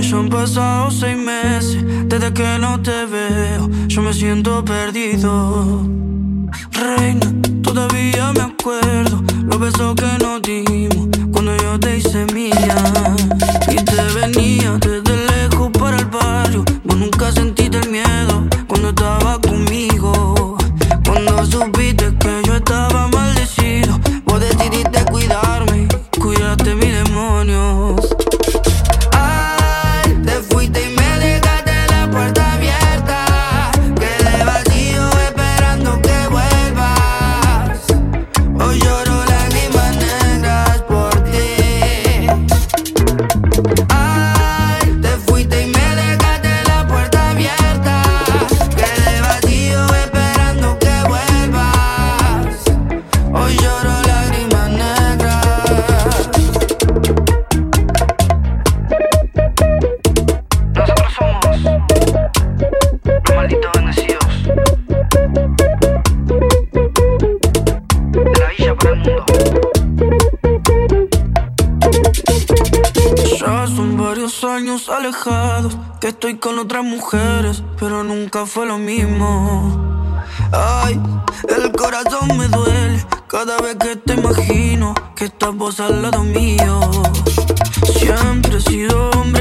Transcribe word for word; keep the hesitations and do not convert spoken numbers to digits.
Ya han pasado seis meses desde que no te veo. Yo me siento perdido. Reina, todavía me acuerdo los besos que nos dimos cuando yo te hice mía. Y te venía desde lejos para el barrio. Vos nunca sentiste el miedo cuando estabas conmigo. Cuando supiste que yo estaba maldecido, vos decidiste cuidarme, cuidaste mis demonios. Ay, te fuiste y me dejaste la puerta abierta. Quedé vacío esperando que vuelvas. Hoy lloro lágrimas negras por ti. Ay, te fuiste y me dejaste la puerta abierta. Quedé vacío esperando que vuelvas. Hoy lloro lágrimas negras. Nosotros somos los malditos bendecidos de la villa para el mundo. Ya son varios años alejados que estoy con otras mujeres, pero nunca fue lo mismo. Ay, el corazón me duele cada vez que te imagino que estás vos al lado mío. Siempre he sido hombre